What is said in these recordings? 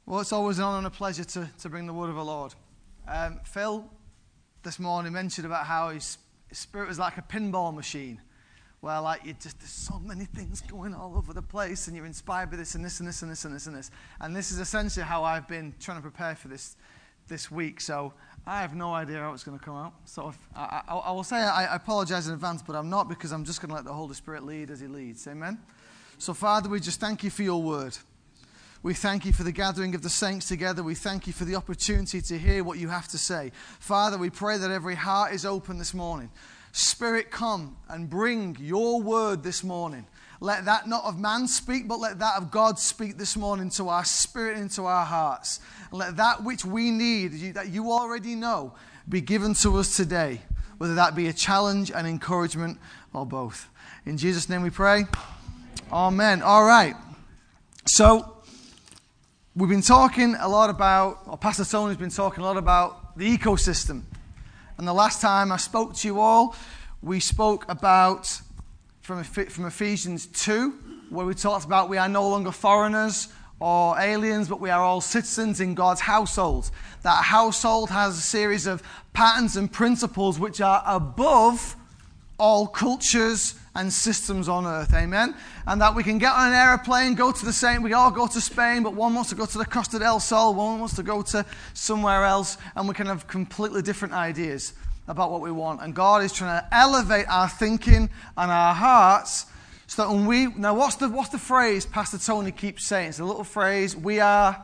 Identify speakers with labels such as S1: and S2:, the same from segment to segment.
S1: Well, it's always an honor and a pleasure to bring the word of the Lord. Phil, this morning, mentioned about how his spirit was like a pinball machine, where like there's so many things going all over the place, and you're inspired by this and this and this and this and this and this. And this is essentially how I've been trying to prepare for this week. So I have no idea how it's going to come out. So I will say I apologize in advance, but I'm not, because I'm just going to let the Holy Spirit lead as He leads. Amen. So Father, we just thank You for Your word. We thank You for the gathering of the saints together. We thank You for the opportunity to hear what You have to say. Father, we pray that every heart is open this morning. Spirit, come and bring Your word this morning. Let that not of man speak, but let that of God speak this morning to our spirit and to our hearts. And let that which we need, that You already know, be given to us today, whether that be a challenge, an encouragement, or both. In Jesus' name we pray. Amen. All right. So, we've been talking a lot about, or Pastor Tony's been talking a lot about the ecosystem. And the last time I spoke to you all, we spoke about, from Ephesians 2, where we talked about we are no longer foreigners or aliens, but we are all citizens in God's household. That household has a series of patterns and principles which are above all cultures and systems on earth, amen? And that we can get on an aeroplane, go to the same, we all go to Spain, but one wants to go to the Costa del Sol, one wants to go to somewhere else, and we can have completely different ideas about what we want. And God is trying to elevate our thinking and our hearts, so that when we, now what's the phrase Pastor Tony keeps saying? It's a little phrase, we are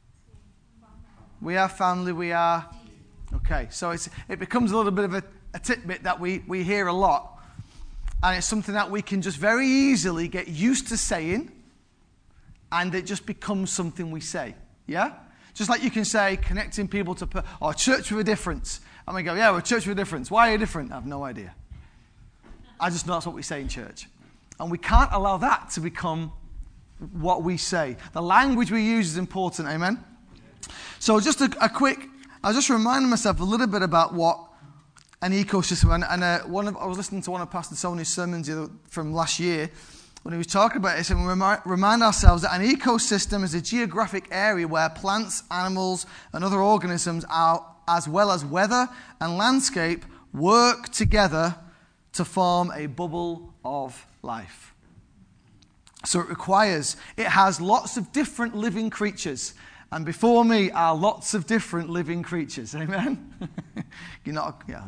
S1: family, we are, okay, so it becomes a little bit of a tidbit that we hear a lot. And it's something that we can just very easily get used to saying, and it just becomes something we say. Yeah? Just like you can say, connecting people to, or church with a difference. And we go, yeah, we're a church with a difference. Why are you different? I have no idea. I just know that's what we say in church. And we can't allow that to become what we say. The language we use is important, amen? So just a quick, I was just reminding myself a little bit about what an ecosystem, and I was listening to one of Pastor Tony's sermons from last year when he was talking about this, and we remind ourselves that an ecosystem is a geographic area where plants, animals, and other organisms, as well as weather and landscape, work together to form a bubble of life. So it has lots of different living creatures. And before me are lots of different living creatures. Amen? You're not, yeah.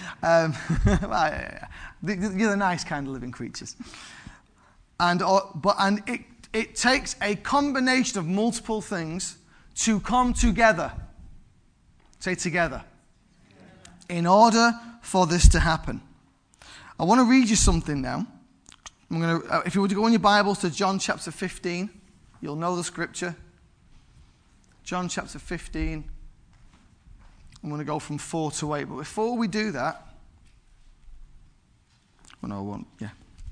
S1: You're the nice kind of living creatures. And it takes a combination of multiple things to come together. Say together. In order for this to happen. I want to read you something now. If you were to go in your Bibles to John chapter 15, you'll know the scripture. John chapter 15, I'm going to go from 4 to 8. But before we do that, well, no, I won't, yeah.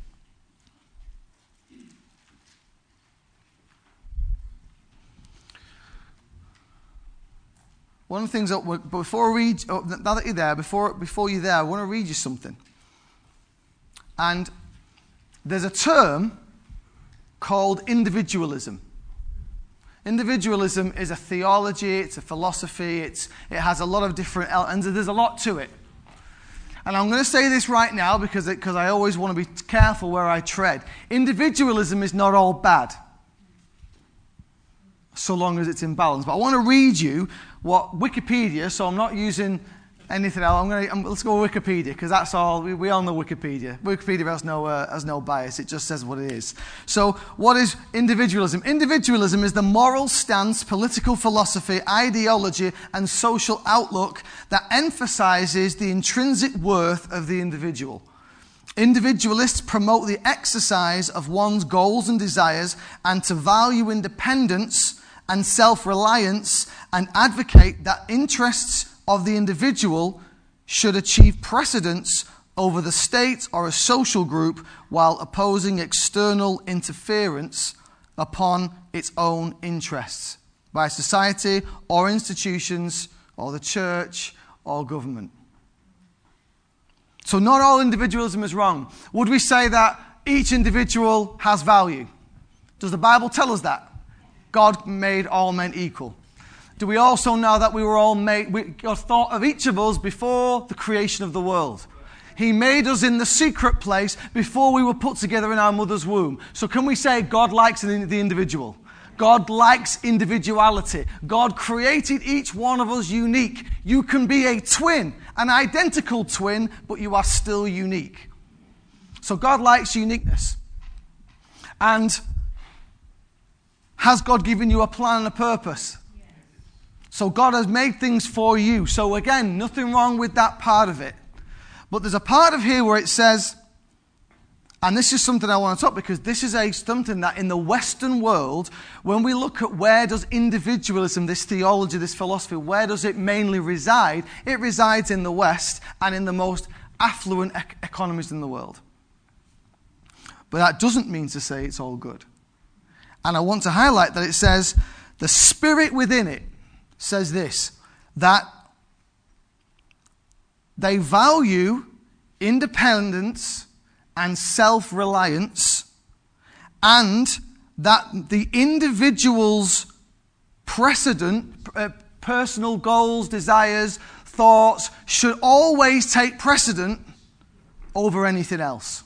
S1: One of the things, before I read, now that you're there, before you're there, I want to read you something. And there's a term called individualism. Individualism is a theology, it's a philosophy, it has a lot of different elements, and there's a lot to it. And I'm going to say this right now because I always want to be careful where I tread. Individualism is not all bad, so long as it's in balance. But I want to read you what Wikipedia, so I'm not using anything else. Let's go with Wikipedia, because that's all. We all know Wikipedia. Wikipedia has no bias. It just says what it is. So, what is individualism? Individualism is the moral stance, political philosophy, ideology, and social outlook that emphasizes the intrinsic worth of the individual. Individualists promote the exercise of one's goals and desires, and to value independence and self-reliance, and advocate that interests of the individual should achieve precedence over the state or a social group, while opposing external interference upon its own interests by society or institutions or the church or government. So not all individualism is wrong. Would we say that each individual has value? Does the Bible tell us that? God made all men equal? Do we also know that we were all made, God thought of each of us before the creation of the world? He made us in the secret place before we were put together in our mother's womb. So can we say God likes the individual? God likes individuality. God created each one of us unique. You can be a twin, an identical twin, but you are still unique. So God likes uniqueness. And has God given you a plan and a purpose? Yes. So God has made things for you. So again, nothing wrong with that part of it. But there's a part of here where it says, and this is something I want to talk because this is something that in the Western world, when we look at where does individualism, this theology, this philosophy, where does it mainly reside? It resides in the West and in the most affluent economies in the world. But that doesn't mean to say it's all good. And I want to highlight that it says, the spirit within it says this, that they value independence and self-reliance, and that the individual's personal goals, desires, thoughts should always take precedent over anything else.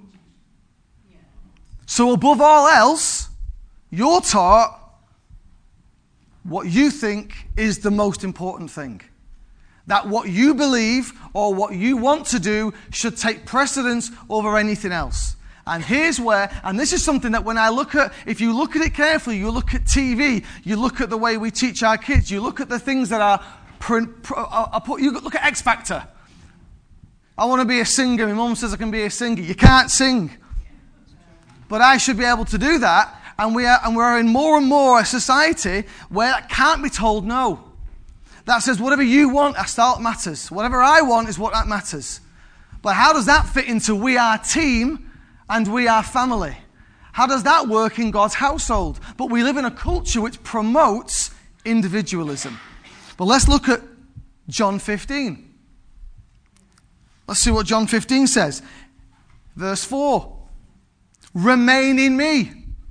S1: So above all else, you're taught what you think is the most important thing. That what you believe or what you want to do should take precedence over anything else. And here's where, and this is something that when I look at, if you look at it carefully, you look at TV, you look at the way we teach our kids, you look at the things that are, you look at X Factor. I want to be a singer. My mum says I can be a singer. You can't sing. But I should be able to do that. And we're in more and more a society where that can't be told no. That says whatever you want, that's all that matters. Whatever I want is what that matters. But how does that fit into we are team and we are family? How does that work in God's household? But we live in a culture which promotes individualism. But let's look at John 15. Let's see what John 15 says. Verse 4. Remain in me,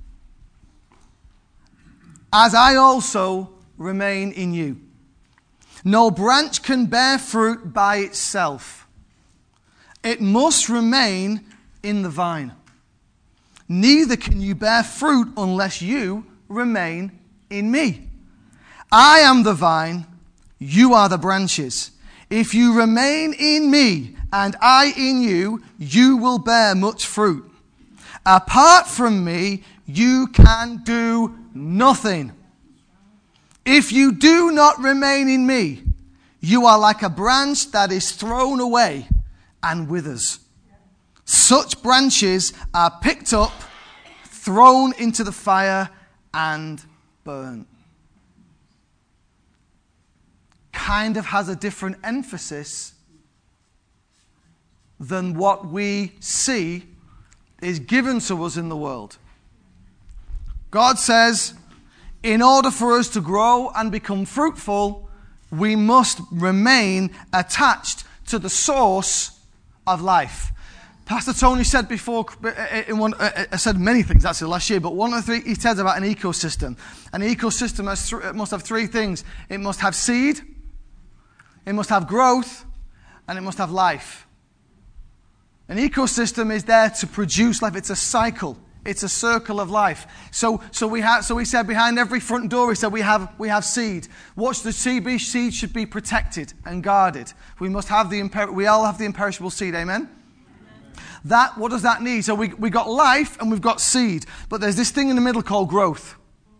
S1: as I also remain in you. No branch can bear fruit by itself. It must remain in the vine. Neither can you bear fruit unless you remain in me. I am the vine, you are the branches. If you remain in me and I in you, you will bear much fruit. Apart from me, you can do nothing. If you do not remain in me, you are like a branch that is thrown away and withers. Such branches are picked up, thrown into the fire, and burnt. Kind of has a different emphasis than what we see is given to us in the world. God says, in order for us to grow and become fruitful, we must remain attached to the source of life. Pastor Tony said before, I said many things actually last year, but one of the three he said about an ecosystem. An ecosystem must have three things. It must have seed, it must have growth, and it must have life. An ecosystem is there to produce life. It's a cycle. It's a circle of life. So we said behind every front door, we said we have seed. What should the seed be? Seed should be protected and guarded. We all have the imperishable seed. Amen? What does that need? So we got life and we've got seed. But there's this thing in the middle called growth.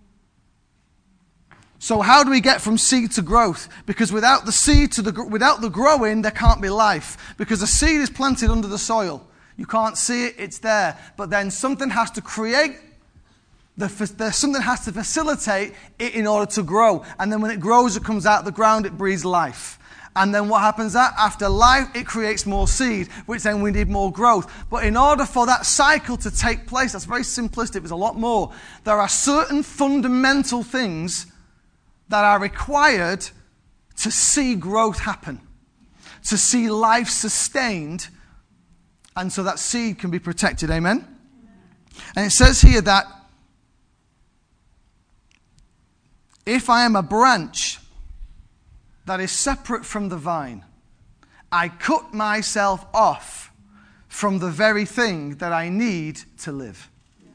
S1: So how do we get from seed to growth? Because without the seed without the growing, there can't be life. Because the seed is planted under the soil. You can't see it, it's there. But then something has to something has to facilitate it in order to grow. And then when it grows, it comes out of the ground, it breathes life. And then what happens after life, it creates more seed, which then we need more growth. But in order for that cycle to take place, that's very simplistic, there's a lot more. There are certain fundamental things that are required to see growth happen, to see life sustained, and so that seed can be protected. Amen? And it says here that If I am a branch that is separate from the vine, I cut myself off from the very thing that I need to live.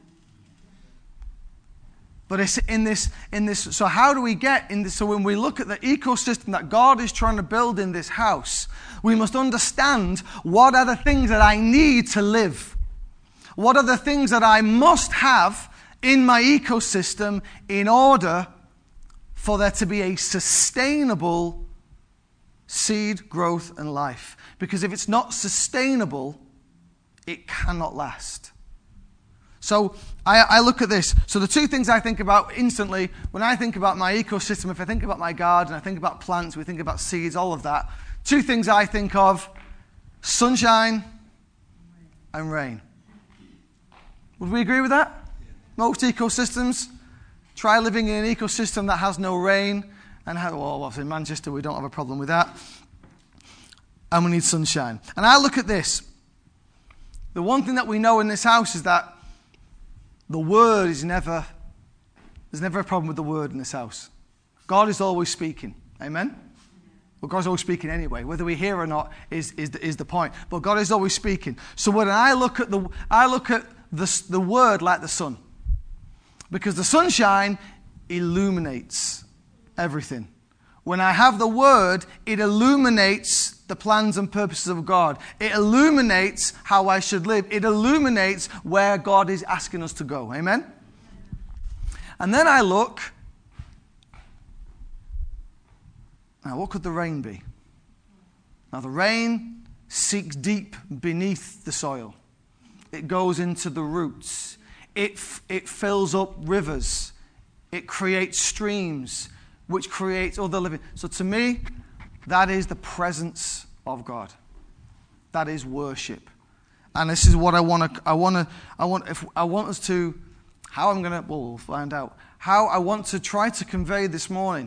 S1: But it's in this, so how do we get in this? So when we look at the ecosystem that God is trying to build in this house, we must understand what are the things that I need to live. What are the things that I must have in my ecosystem in order for there to be a sustainable seed growth and life? Because if it's not sustainable, it cannot last. So I look at this. So the two things I think about instantly when I think about my ecosystem, if I think about my garden, I think about plants, we think about seeds, all of that. Two things I think of: sunshine and rain. Would we agree with that? Most ecosystems. Try living in an ecosystem that has no rain. And in Manchester we don't have a problem with that. And we need sunshine. And I look at this. The one thing that we know in this house is that the word is never, there's never a problem with the word in this house. God is always speaking. Amen? Well, God's always speaking anyway. Whether we hear or not is the point. But God is always speaking. So when I look at the word like the sun. Because the sunshine illuminates everything. When I have the word, it illuminates the plans and purposes of God. It illuminates how I should live. It illuminates where God is asking us to go. Amen? And then I look. Now, what could the rain be? Now, the rain seeks deep beneath the soil. It goes into the roots. It fills up rivers. It creates streams, which creates other living. So to me, that is the presence of God. That is worship. And this is what we'll find out. How I want to try to convey this morning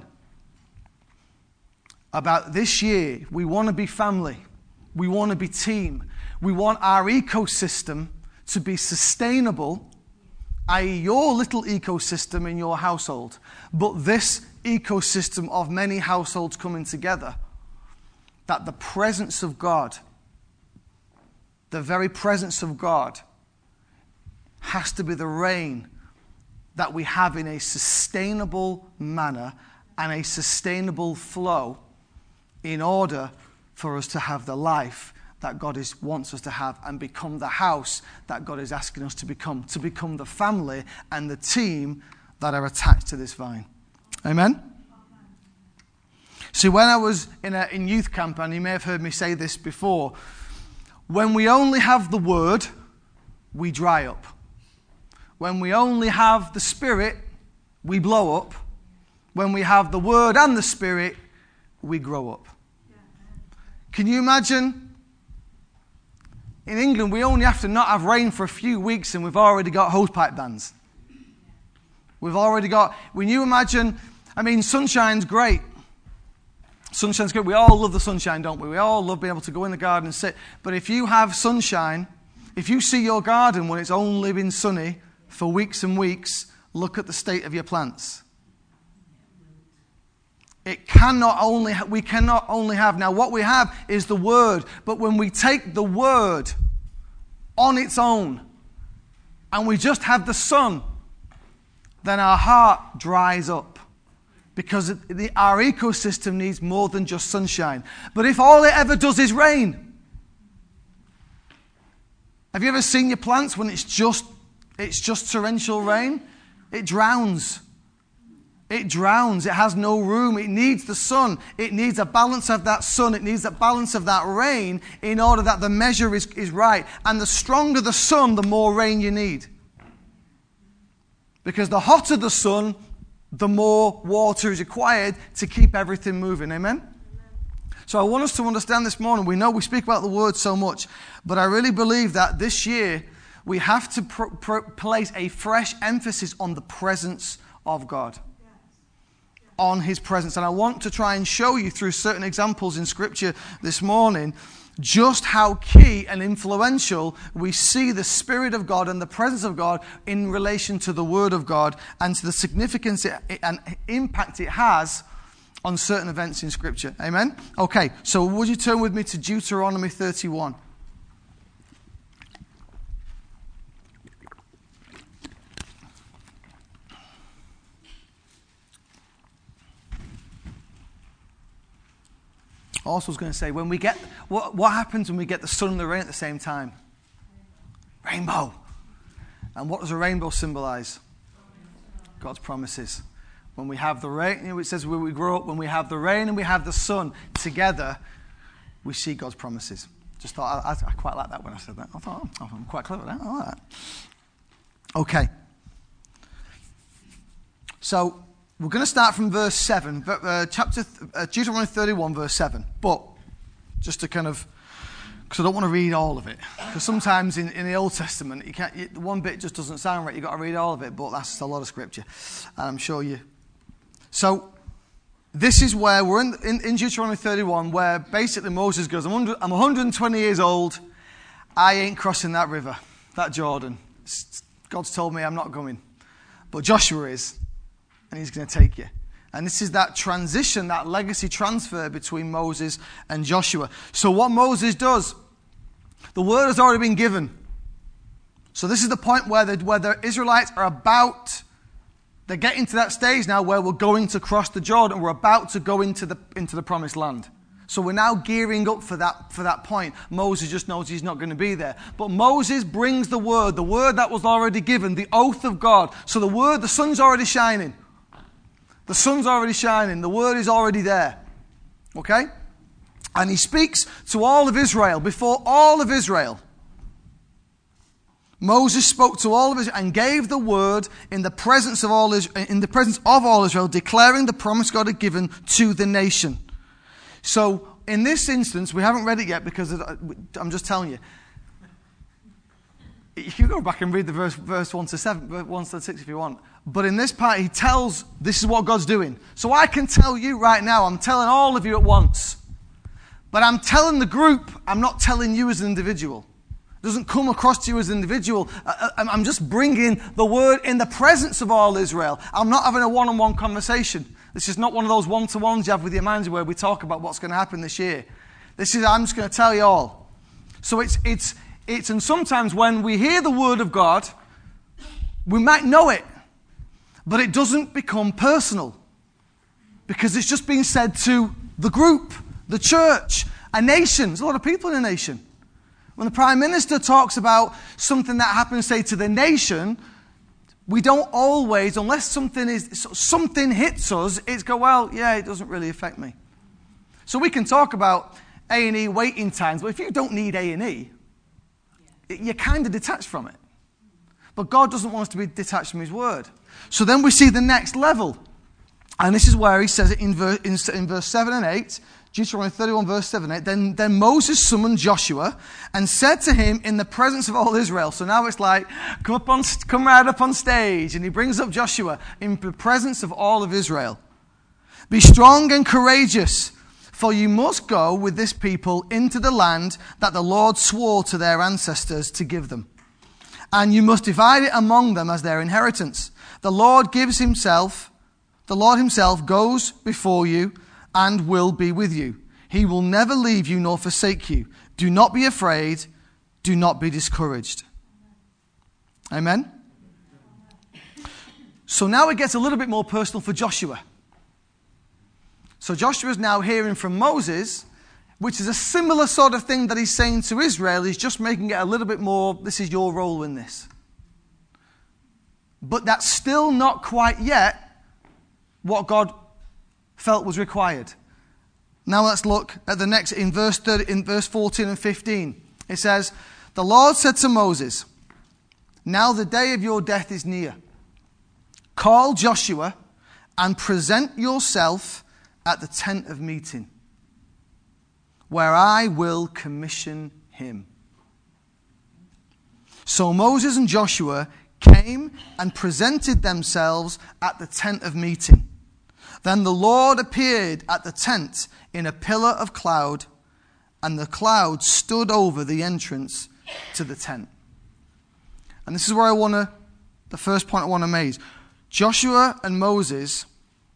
S1: about this year. We want to be family. We want to be team. We want our ecosystem to be sustainable, i.e. your little ecosystem in your household, but this ecosystem of many households coming together, that the presence of God, the very presence of God, has to be the rain that we have in a sustainable manner and a sustainable flow in order for us to have the life that God wants us to have and become the house that God is asking us to become the family and the team that are attached to this vine. Amen? See, when I was in youth camp, and you may have heard me say this before, when we only have the word, we dry up. When we only have the Spirit, we blow up. When we have the word and the Spirit, we grow up. Can you imagine? In England, we only have to not have rain for a few weeks and we've already got hosepipe bans. When you imagine, sunshine's great. Sunshine's good. We all love the sunshine, don't we? We all love being able to go in the garden and sit. But if you have sunshine, if you see your garden when it's only been sunny for weeks and weeks, look at the state of your plants. We cannot only have, now what we have is the word, but when we take the word on its own and we just have the sun, then our heart dries up. Because our ecosystem needs more than just sunshine. But if all it ever does is rain, have you ever seen your plants when it's just torrential rain? It drowns. It drowns. It has no room. It needs the sun. It needs a balance of that sun. It needs a balance of that rain in order that the measure is right. And the stronger the sun, the more rain you need. Because the hotter the sun, the more water is required to keep everything moving. Amen? So I want us to understand this morning. We know we speak about the word so much, but I really believe that this year we have to place a fresh emphasis on the presence of God. On His presence. And I want to try and show you through certain examples in Scripture this morning just how key and influential we see the Spirit of God and the presence of God in relation to the Word of God and to the significance and impact it has on certain events in Scripture. Amen? Okay, so would you turn with me to Deuteronomy 31? Also, I was going to say, when we get what happens when we get the sun and the rain at the same time? Rainbow. And what does a rainbow symbolize? God's promises. When we have the rain, it says when we grow up, when we have the rain and we have the sun together, we see God's promises. Just thought, I quite like that when I said that. I thought, oh, I'm quite clever at that. I like that. Okay. So, we're going to start from verse 7, Deuteronomy 31, verse 7. But, just to kind of, because I don't want to read all of it. Because sometimes in the Old Testament, one bit just doesn't sound right. You've got to read all of it, but that's just a lot of scripture. And I'm sure you... So, this is where we're in Deuteronomy 31, where basically Moses goes, I'm 120 years old. I ain't crossing that river, that Jordan. God's told me I'm not going. But Joshua is. And he's going to take you. And this is that transition, that legacy transfer between Moses and Joshua. So what Moses does, the word has already been given. So this is the point where the Israelites are they're getting to that stage now where we're going to cross the Jordan. We're about to go into the promised land. So we're now gearing up for that point. Moses just knows he's not going to be there. But Moses brings the word that was already given, the oath of God. So the sun's already shining. The sun's already shining. The word is already there. Okay? And he speaks to all of Israel, before all of Israel. Moses spoke to all of Israel and gave the word in the presence of all Israel, declaring the promise God had given to the nation. So, in this instance, we haven't read it yet because I'm just telling you. You can go back and read the verse 1 to 7, 1 to 6 if you want. But in this part, he tells, this is what God's doing. So I can tell you right now, I'm telling all of you at once. But I'm telling the group, I'm not telling you as an individual. It doesn't come across to you as an individual. I'm just bringing the word in the presence of all Israel. I'm not having a one-on-one conversation. This is not one of those one-to-ones you have with your mind where we talk about what's going to happen this year. I'm just going to tell you all. So and sometimes when we hear the word of God, we might know it, but it doesn't become personal because it's just being said to the group, the church, a nation. There's a lot of people in a nation. When the Prime Minister talks about something that happens, say, to the nation, we don't always, unless something hits us, it's go, well, yeah, it doesn't really affect me. So we can talk about A&E waiting times, but if you don't need A&E, you're kind of detached from it. But God doesn't want us to be detached from his word. So then we see the next level. And this is where he says it in verse 7 and 8, Deuteronomy 31 verse 7 and 8. Then Moses summoned Joshua and said to him in the presence of all Israel. So now it's like, come right up on stage. And he brings up Joshua in the presence of all of Israel. Be strong and courageous, for you must go with this people into the land that the Lord swore to their ancestors to give them. And you must divide it among them as their inheritance. The Lord himself goes before you and will be with you. He will never leave you nor forsake you. Do not be afraid. Do not be discouraged. Amen? So now it gets a little bit more personal for Joshua. So Joshua is now hearing from Moses, which is a similar sort of thing that he's saying to Israel. He's just making it a little bit more, this is your role in this. But that's still not quite yet what God felt was required. Now let's look at the next, in verse 14 and 15. It says, the Lord said to Moses, now the day of your death is near. Call Joshua and present yourself at the tent of meeting, where I will commission him. So Moses and Joshua came and presented themselves at the tent of meeting. Then the Lord appeared at the tent in a pillar of cloud and the cloud stood over the entrance to the tent. And this is where the first point I want to make is, Joshua and Moses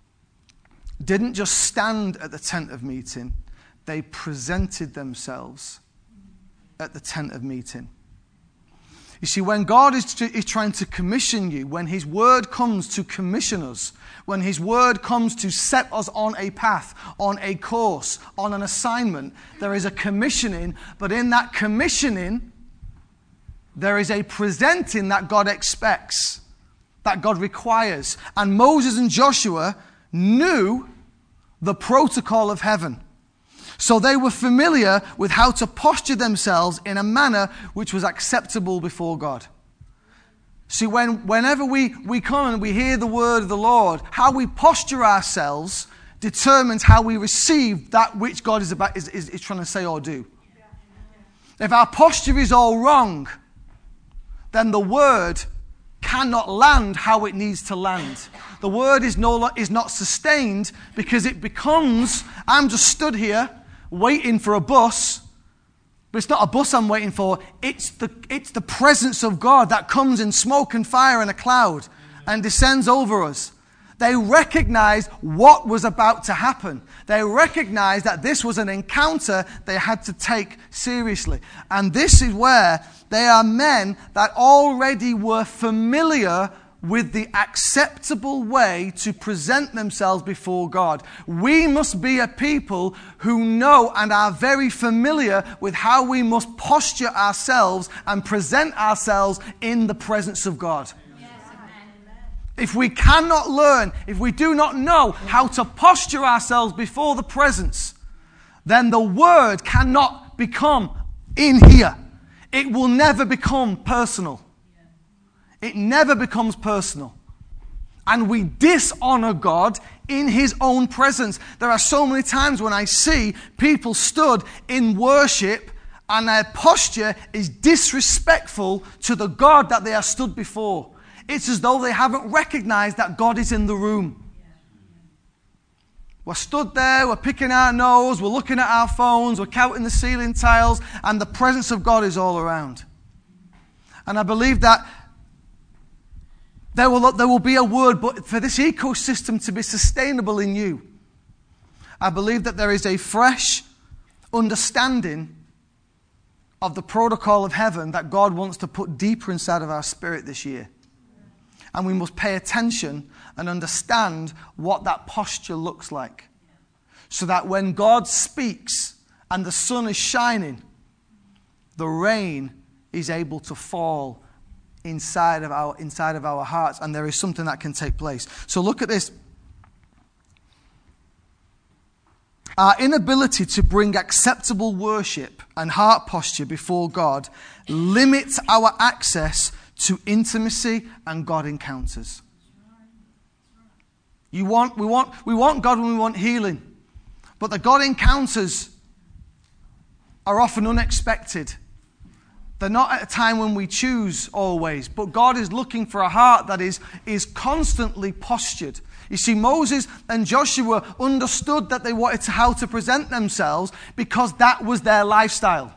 S1: didn't just stand at the tent of meeting, they presented themselves at the tent of meeting. You see, when God is trying to commission you, when his word comes to commission us, when his word comes to set us on a path, on a course, on an assignment, there is a commissioning, but in that commissioning, there is a presenting that God expects, that God requires. And Moses and Joshua knew the protocol of heaven. So they were familiar with how to posture themselves in a manner which was acceptable before God. See, whenever we come and we hear the word of the Lord, how we posture ourselves determines how we receive that which God is trying to say or do. If our posture is all wrong, then the word cannot land how it needs to land. The word is not sustained because it becomes, I'm just stood here waiting for a bus, but it's not a bus I'm waiting for. It's the presence of God that comes in smoke and fire and a cloud and descends over us. They recognized what was about to happen. They recognized that this was an encounter they had to take seriously. And this is where they are men that already were familiar with the acceptable way to present themselves before God. We must be a people who know and are very familiar with how we must posture ourselves and present ourselves in the presence of God. If we cannot learn, if we do not know how to posture ourselves before the presence, then the word cannot become in here. It will never become personal. It never becomes personal. And we dishonor God in his own presence. There are so many times when I see people stood in worship and their posture is disrespectful to the God that they are stood before. It's as though they haven't recognized that God is in the room. We're stood there, we're picking our nose, we're looking at our phones, we're counting the ceiling tiles, and the presence of God is all around. And I believe that there will be a word, but for this ecosystem to be sustainable in you, I believe that there is a fresh understanding of the protocol of heaven that God wants to put deeper inside of our spirit this year. And we must pay attention and understand what that posture looks like. So that when God speaks and the sun is shining, the rain is able to fall inside of our hearts, and there is something that can take place. So look at this. Our inability to bring acceptable worship and heart posture before God limits our access to intimacy and God encounters. We want God when we want healing, but the God encounters are often unexpected. They're not at a time when we choose always, but God is looking for a heart that is constantly postured. You see, Moses and Joshua understood that they wanted how to present themselves because that was their lifestyle.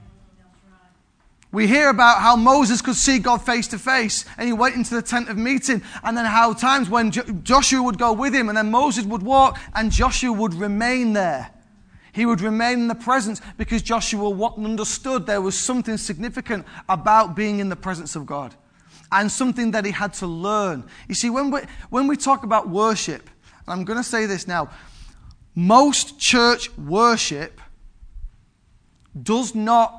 S1: We hear about how Moses could see God face to face and he went into the tent of meeting, and then how times when Joshua would go with him and then Moses would walk and Joshua would remain there. He would remain in the presence because Joshua understood there was something significant about being in the presence of God and something that he had to learn. You see, when we talk about worship, and I'm going to say this now, most church worship does not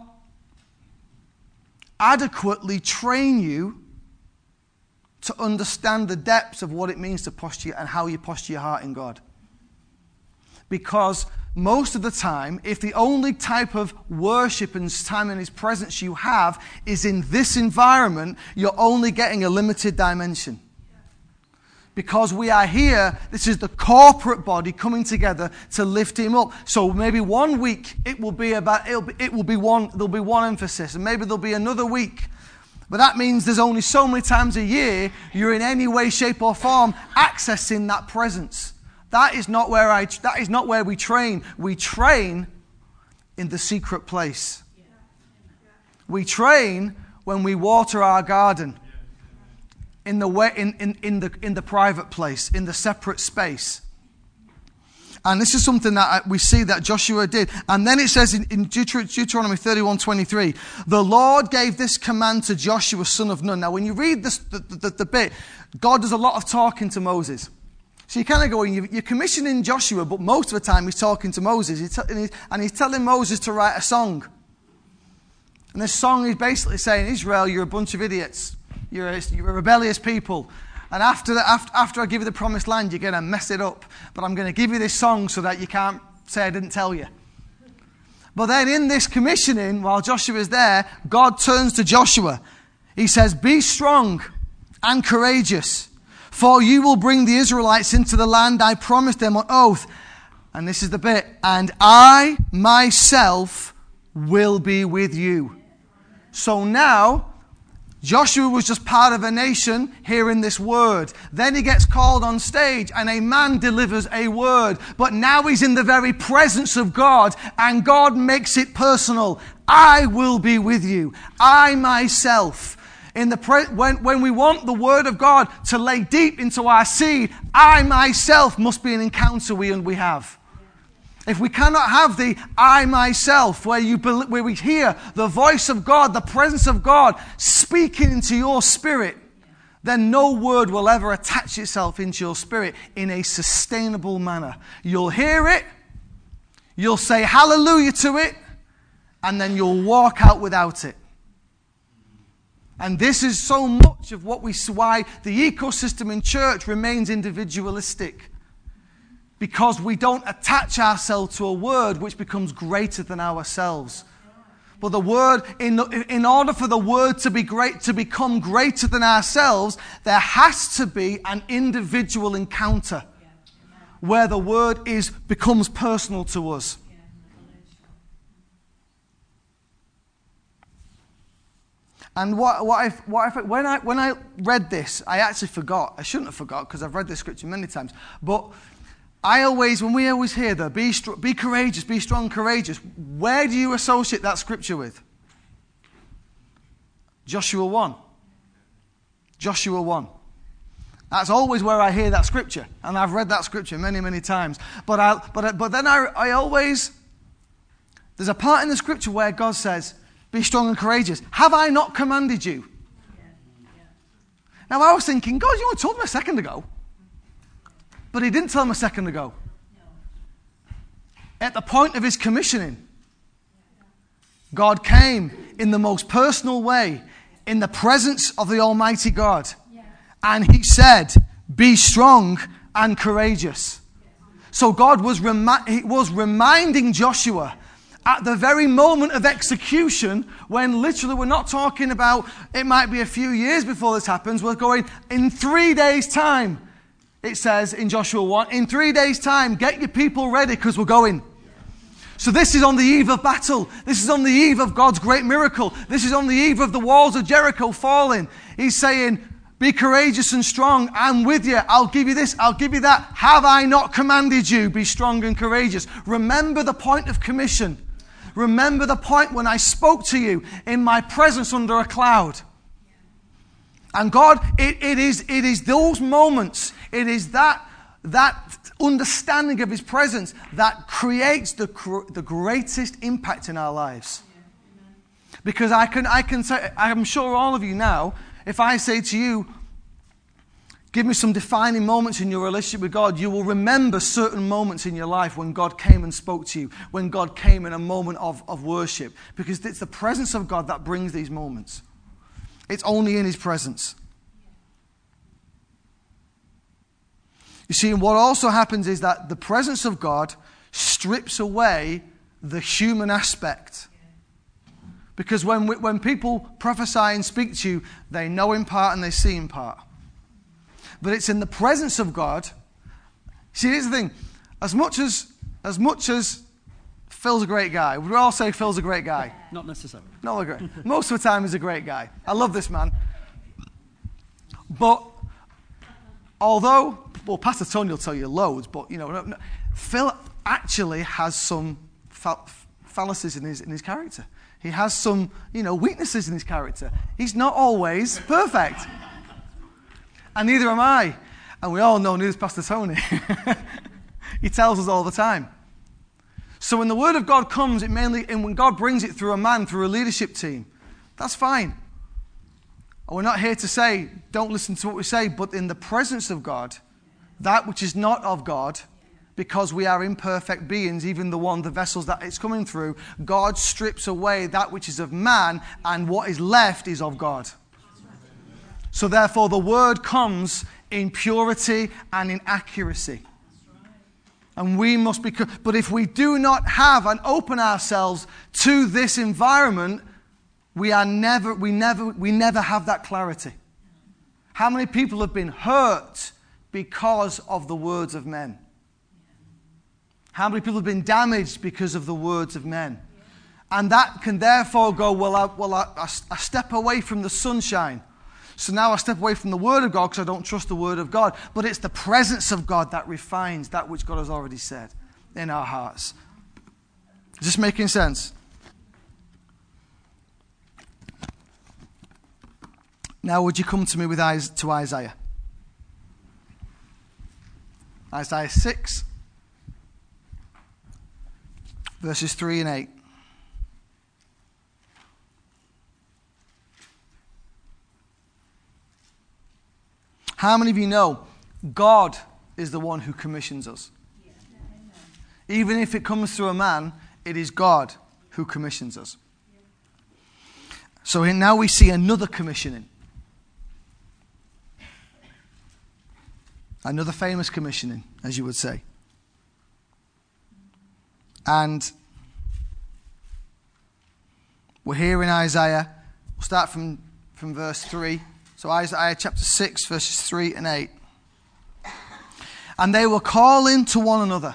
S1: adequately train you to understand the depths of what it means to posture and how you posture your heart in God. Because most of the time, if the only type of worship and time in his presence you have is in this environment, you're only getting a limited dimension. Because we are here, this is the corporate body coming together to lift him up. So maybe one week there'll be one emphasis, and maybe there'll be another week. But that means there's only so many times a year you're in any way, shape, or form accessing that presence. That is not where we train. We train in the secret place. We train when we water our garden in the private place, in the separate space. And this is something that we see that Joshua did. And then it says in Deuteronomy 31:23, the Lord gave this command to Joshua, son of Nun. Now, when you read this, the bit, God does a lot of talking to Moses. So you kind of go, you're commissioning Joshua, but most of the time he's talking to Moses. And he's telling Moses to write a song. And this song is basically saying, Israel, you're a bunch of idiots. You're a rebellious people. And after I give you the promised land, you're going to mess it up. But I'm going to give you this song so that you can't say I didn't tell you. But then in this commissioning, while Joshua is there, God turns to Joshua. He says, be strong and courageous, for you will bring the Israelites into the land I promised them on oath. And this is the bit. And I myself will be with you. So now, Joshua was just part of a nation hearing this word. Then he gets called on stage and a man delivers a word. But now he's in the very presence of God and God makes it personal. I will be with you. I myself. When we want the word of God to lay deep into our seed, I myself must be an encounter we have. If we cannot have the I myself, where we hear the voice of God, the presence of God speaking into your spirit, then no word will ever attach itself into your spirit in a sustainable manner. You'll hear it, you'll say hallelujah to it, and then you'll walk out without it. And this is so much of why the ecosystem in church remains individualistic. Because we don't attach ourselves to a word which becomes greater than ourselves. But the word, in order for the word to become greater than ourselves, there has to be an individual encounter where the word becomes personal to us. And when I read this, I actually forgot. I shouldn't have forgot because I've read this scripture many times. But when we always hear the be courageous, be strong, courageous, where do you associate that scripture with? Joshua 1. Joshua 1. That's always where I hear that scripture. And I've read that scripture many, many times. But then I always, there's a part in the scripture where God says, be strong and courageous. Have I not commanded you? Now I was thinking, God, you only told me a second ago. But he didn't tell him a second ago. At the point of his commissioning, God came in the most personal way in the presence of the Almighty God. And he said, be strong and courageous. So God was reminding Joshua at the very moment of execution, when literally we're not talking about, it might be a few years before this happens, we're going, in 3 days' time, it says in Joshua 1, in 3 days' time, get your people ready because we're going. So this is on the eve of battle. This is on the eve of God's great miracle. This is on the eve of the walls of Jericho falling. He's saying, be courageous and strong. I'm with you. I'll give you this. I'll give you that. Have I not commanded you? Be strong and courageous. Remember the point of commission. Remember the point when I spoke to you in my presence under a cloud. And God, it is those moments, it is that understanding of his presence that creates the greatest impact in our lives. Because I can say, I'm sure all of you now, if I say to you, give me some defining moments in your relationship with God, you will remember certain moments in your life when God came and spoke to you, when God came in a moment of worship. Because it's the presence of God that brings these moments. It's only in his presence. You see, and what also happens is that the presence of God strips away the human aspect. Because when people prophesy and speak to you, they know in part and they see in part. But it's in the presence of God. See, here's the thing. As much as Phil's a great guy, would we all say Phil's a great guy?
S2: Not necessarily.
S1: Not a great. Most of the time he's a great guy. I love this man. But although, well, Pastor Tony will tell you loads, but Phil actually has some fallacies in his character. He has some, weaknesses in his character. He's not always perfect. And neither am I. And we all know neither is Pastor Tony. He tells us all the time. So when the word of God comes, and when God brings it through a man, through a leadership team, that's fine. And we're not here to say, don't listen to what we say, but in the presence of God, that which is not of God, because we are imperfect beings, even the vessels that it's coming through, God strips away that which is of man, and what is left is of God. So therefore the word comes in purity and in accuracy. And we must be, but if we do not have and open ourselves to this environment, we never have that clarity. How many people have been hurt because of the words of men? How many people have been damaged because of the words of men? And that can therefore go, I step away from the sunshine. So now I step away from the word of God because I don't trust the word of God. But it's the presence of God that refines that which God has already said in our hearts. Is this making sense? Now would you come to me to Isaiah? Isaiah 6, verses 3 and 8. How many of you know God is the one who commissions us? Even if it comes through a man, it is God who commissions us. So now we see another commissioning. Another famous commissioning, as you would say. And we're here in Isaiah. We'll start from verse 3. So Isaiah chapter 6, verses 3 and 8. And they were calling to one another,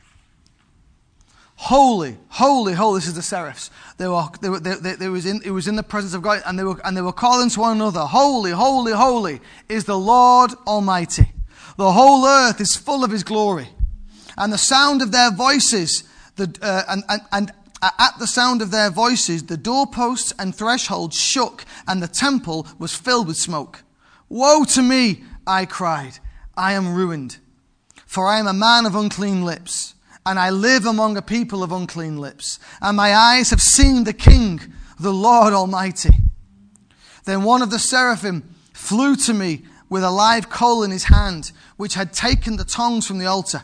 S1: holy, holy, holy. This is the seraphs. It was in the presence of God, and they were calling to one another, holy, holy, holy is the Lord Almighty. The whole earth is full of His glory. And the sound of their voices, at the sound of their voices, the doorposts and thresholds shook, and the temple was filled with smoke. Woe to me, I cried. I am ruined, for I am a man of unclean lips, and I live among a people of unclean lips. And my eyes have seen the King, the Lord Almighty. Then one of the seraphim flew to me with a live coal in his hand, which had taken the tongs from the altar.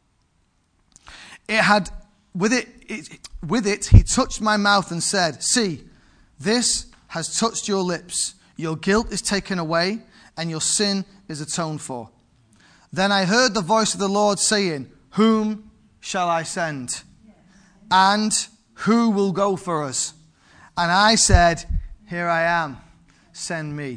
S1: With it he touched my mouth and said, see, this has touched your lips. Your guilt is taken away, and your sin is atoned for. Then I heard the voice of the Lord saying, whom shall I send? And who will go for us? And I said, here I am, send me.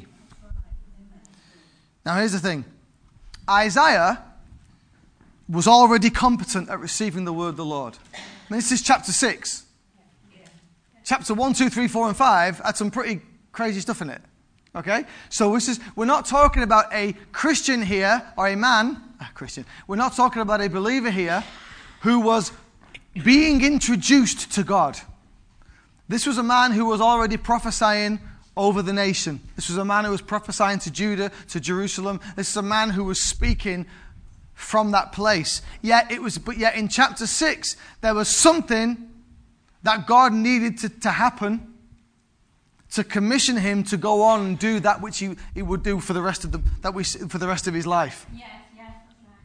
S1: Now here's the thing. Isaiah was already competent at receiving the word of the Lord. I mean, this is chapter 6. Chapter 1, 2, 3, 4, and 5 had some pretty crazy stuff in it. Okay? So we're not talking about a Christian here, or a Christian. We're not talking about a believer here who was being introduced to God. This was a man who was already prophesying over the nation. This was a man who was prophesying to Judah, to Jerusalem. This is a man who was speaking from that place. Yet in chapter 6, there was something that God needed to happen to commission him to go on and do that which he would do for the rest of his life.
S2: Yes, that's right.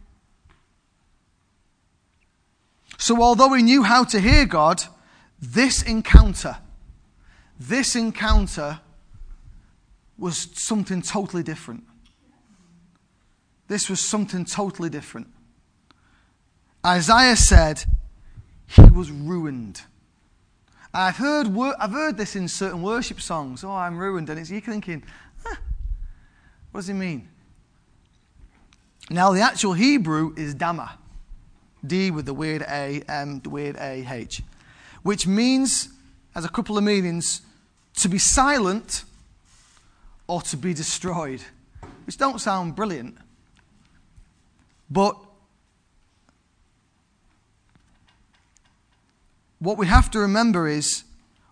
S1: So although he knew how to hear God, this encounter was something totally different. This was something totally different. Isaiah said he was ruined. I've heard this in certain worship songs. Oh, I'm ruined. And you're thinking, what does he mean? Now, the actual Hebrew is Dama. D with the weird A, M, the weird A, H. Which means, has a couple of meanings, to be silent or to be destroyed. Which don't sound brilliant. But what we have to remember is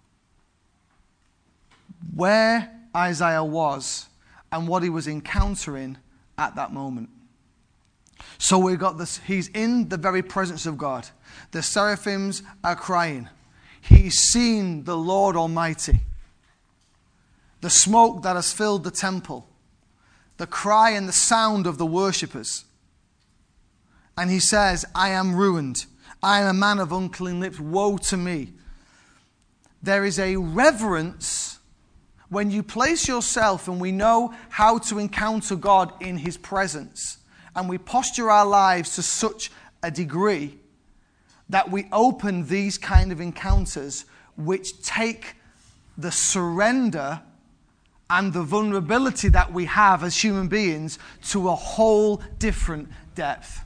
S1: where Isaiah was and what he was encountering at that moment. So we've got this, he's in the very presence of God. The seraphims are crying. He's seen the Lord Almighty. The smoke that has filled the temple. The cry and the sound of the worshippers. And he says, I am ruined. I am a man of unclean lips. Woe to me. There is a reverence when you place yourself, and we know how to encounter God in his presence, and we posture our lives to such a degree that we open these kind of encounters which take the surrender and the vulnerability that we have as human beings to a whole different depth.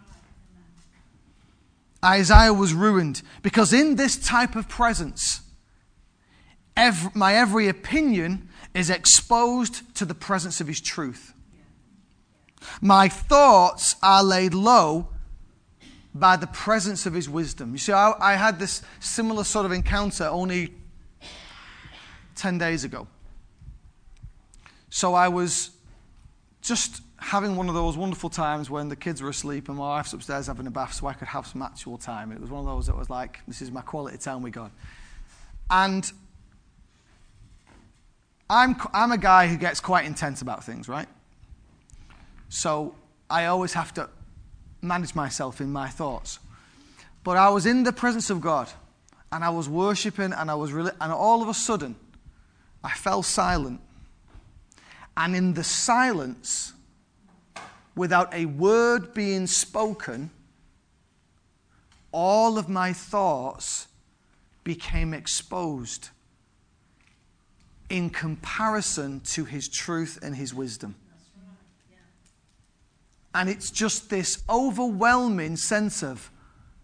S1: Isaiah was ruined because in this type of presence, my every opinion is exposed to the presence of his truth. My thoughts are laid low by the presence of his wisdom. You see, I had this similar sort of encounter only 10 days ago. So I was just having one of those wonderful times when the kids were asleep and my wife's upstairs having a bath so I could have some actual time. It was one of those that was like, this is my quality time with God. And I'm a guy who gets quite intense about things, right? So I always have to manage myself in my thoughts. But I was in the presence of God and I was worshiping and and all of a sudden I fell silent. And in the silence, without a word being spoken, all of my thoughts became exposed in comparison to his truth and his wisdom. And it's just this overwhelming sense of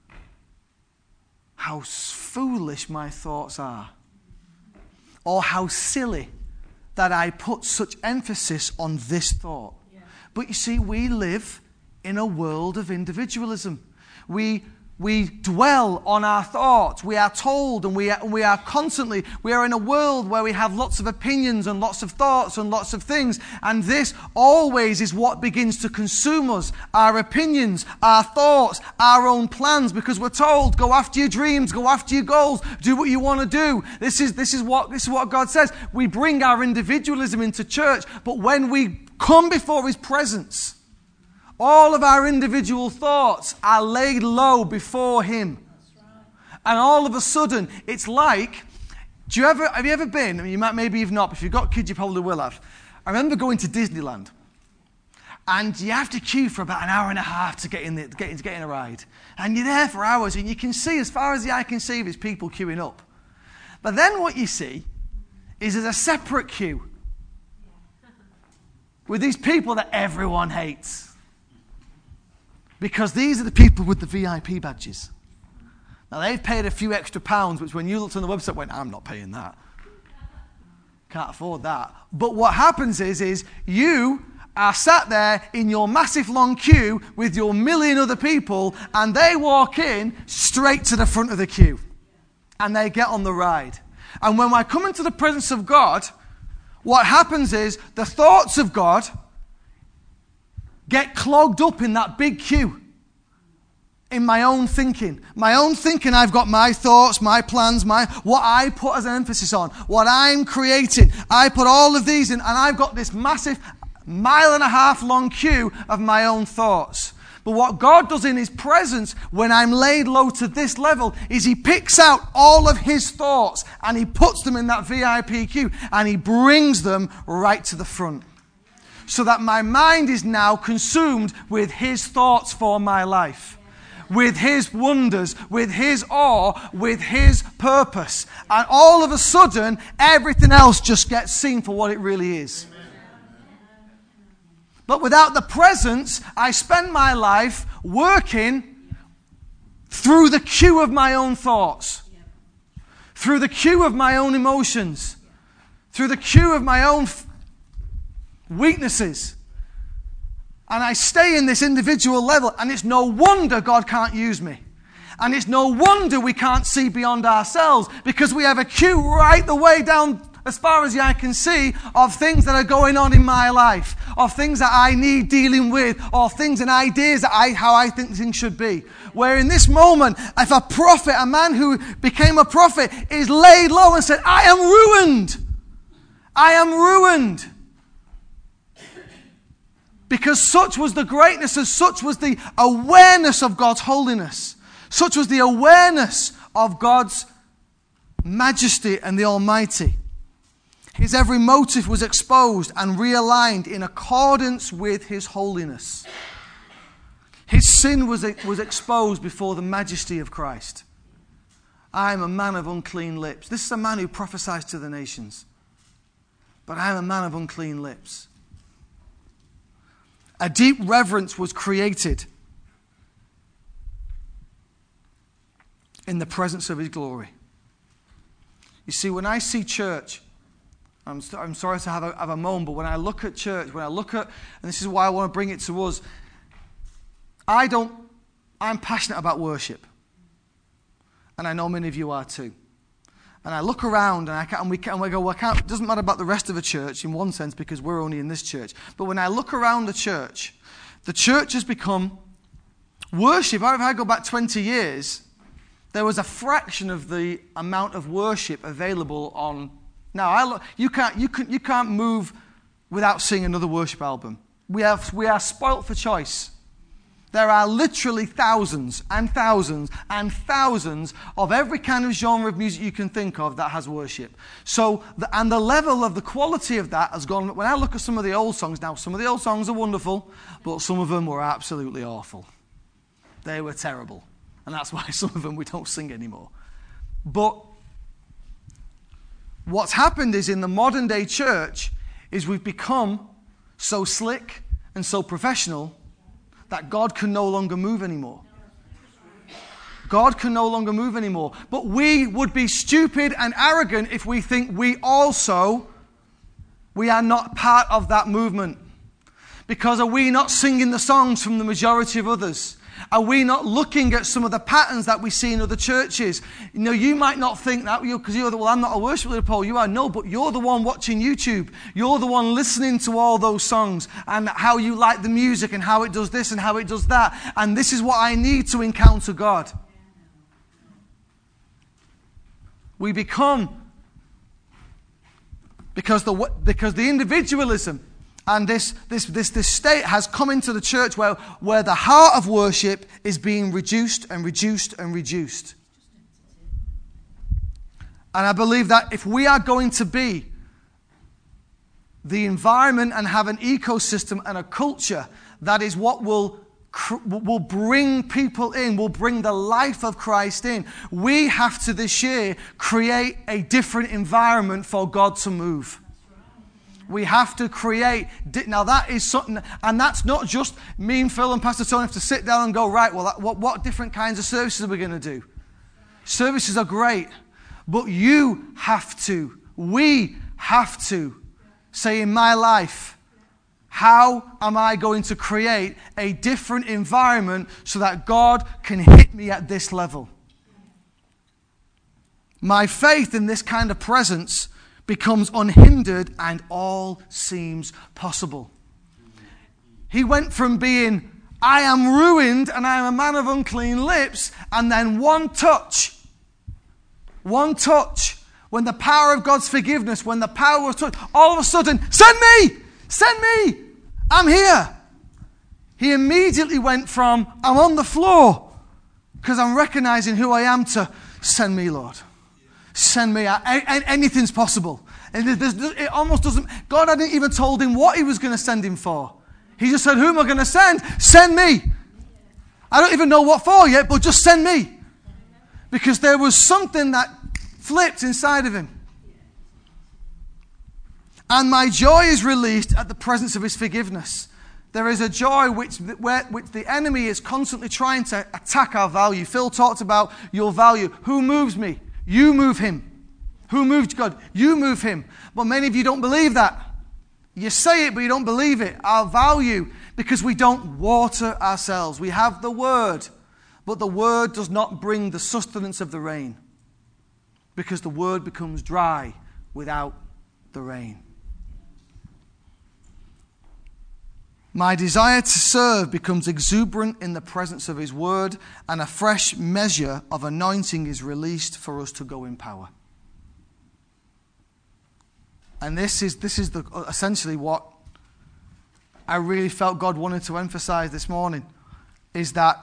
S1: how foolish my thoughts are, or how silly that I put such emphasis on this thought. Yeah. But you see, we live in a world of individualism. We dwell on our thoughts. We are told and we are constantly, we are in a world where we have lots of opinions and lots of thoughts and lots of things. And this always is what begins to consume us. Our opinions, our thoughts, our own plans, because we're told, go after your dreams, go after your goals, do what you want to do. This is what God says. We bring our individualism into church, but when we come before his presence, all of our individual thoughts are laid low before him. And all of a sudden, it's like, have you ever been, I mean, maybe you've not, but if you've got kids, you probably will have. I remember going to Disneyland. And you have to queue for about an hour and a half to get in a ride. And you're there for hours, and you can see, as far as the eye can see, there's people queuing up. But then what you see is there's a separate queue with these people that everyone hates. Because these are the people with the VIP badges. Now, they've paid a few extra pounds, which when you looked on the website went, I'm not paying that. Can't afford that. But what happens is you are sat there in your massive long queue with your million other people, and they walk in straight to the front of the queue. And they get on the ride. And when I come into the presence of God, what happens is the thoughts of God get clogged up in that big queue. In my own thinking. My own thinking, I've got my thoughts, my plans, what I put as an emphasis on, what I'm creating. I put all of these in, and I've got this massive 1.5 mile long queue of my own thoughts. But what God does in his presence, when I'm laid low to this level, is he picks out all of his thoughts and he puts them in that VIP queue and he brings them right to the front. So that my mind is now consumed with his thoughts for my life. With his wonders, with his awe, with his purpose. And all of a sudden, everything else just gets seen for what it really is. But without the presence, I spend my life working through the queue of my own thoughts. Through the queue of my own emotions. Through the queue of my own weaknesses. And I stay in this individual level, and it's no wonder God can't use me. And it's no wonder we can't see beyond ourselves, because we have a queue right the way down as far as the eye can see of things that are going on in my life, of things that I need dealing with, or things and ideas that how I think things should be. Where in this moment, if a prophet, a man who became a prophet, is laid low and said, I am ruined. I am ruined. Because such was the greatness, and such was the awareness of God's holiness. Such was the awareness of God's majesty and the Almighty. His every motive was exposed and realigned in accordance with his holiness. His sin was exposed before the majesty of Christ. I am a man of unclean lips. This is a man who prophesies to the nations. But I am a man of unclean lips. A deep reverence was created in the presence of his glory. You see, when I see church, I'm sorry to have a moan, but when I look at church, and this is why I want to bring it to us, I'm passionate about worship. And I know many of you are too. And I look around and we go, well, it doesn't matter about the rest of the church in one sense, because we're only in this church. But when I look around the church has become worship. If I go back 20 years, there was a fraction of the amount of worship available on. Now, you can't move without seeing another worship album. We are spoilt for choice. There are literally thousands and thousands and thousands of every kind of genre of music you can think of that has worship. So, the level of the quality of that has gone. When I look at some of the old songs, now some of the old songs are wonderful, but some of them were absolutely awful. They were terrible. And that's why some of them we don't sing anymore. But what's happened is in the modern day church is we've become so slick and so professional that God can no longer move anymore. God can no longer move anymore. But we would be stupid and arrogant if we think we are not part of that movement. Because are we not singing the songs from the majority of others? Are we not looking at some of the patterns that we see in other churches? You know, you might not think that, because you're well, I'm not a worship leader, Paul. You are. No, but you're the one watching YouTube. You're the one listening to all those songs and how you like the music and how it does this and how it does that. And this is what I need to encounter God. We become, because the individualism and this state has come into the church where the heart of worship is being reduced and reduced and reduced. And I believe that if we are going to be the environment and have an ecosystem and a culture that is what will bring people in, will bring the life of Christ in, we have to this year create a different environment for God to move. We have to create. Now that is something, and that's not just me and Phil and Pastor Tony have to sit down and go, right, well, what different kinds of services are we going to do? Services are great, but we have to say in my life, how am I going to create a different environment so that God can hit me at this level? My faith in this kind of presence becomes unhindered and all seems possible. He went from being, I am ruined and I am a man of unclean lips, and then one touch, when the power of God's forgiveness, when the power was touched, all of a sudden, send me, I'm here. He immediately went from, I'm on the floor because I'm recognizing who I am, to send me, Lord. Send me. Anything's possible. And it almost doesn't. God hadn't even told him what he was going to send him for. He just said, who am I going to send? Send me. I don't even know what for yet, but just send me. Because there was something that flipped inside of him. And my joy is released at the presence of his forgiveness. There is a joy which the enemy is constantly trying to attack our value. Phil talked about your value. Who moves me? You move him. Who moved God? You move him. But many of you don't believe that. You say it, but you don't believe it. Our value, because we don't water ourselves. We have the word, But the word does not bring the sustenance of the rain, because the word becomes dry without the rain. My desire to serve becomes exuberant in the presence of his word, and a fresh measure of anointing is released for us to go in power. And this is essentially what I really felt God wanted to emphasize this morning, is that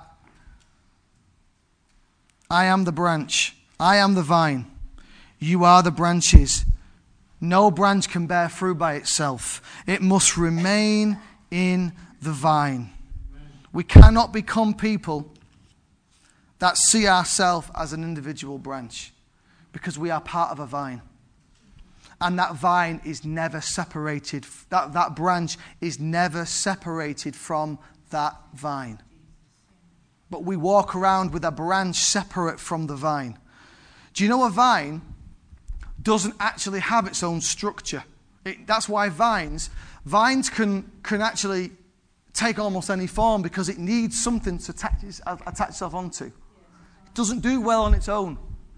S1: I am the branch, I am the vine, you are the branches. No branch can bear fruit by itself. It must remain in the vine. We cannot become people that see ourselves as an individual branch, because we are part of a vine. And that vine is never separated. That branch is never separated from that vine. But we walk around with a branch separate from the vine. Do you know a vine doesn't actually have its own structure? That's why vines can actually take almost any form, because it needs something to attach itself onto. It doesn't do well on its own.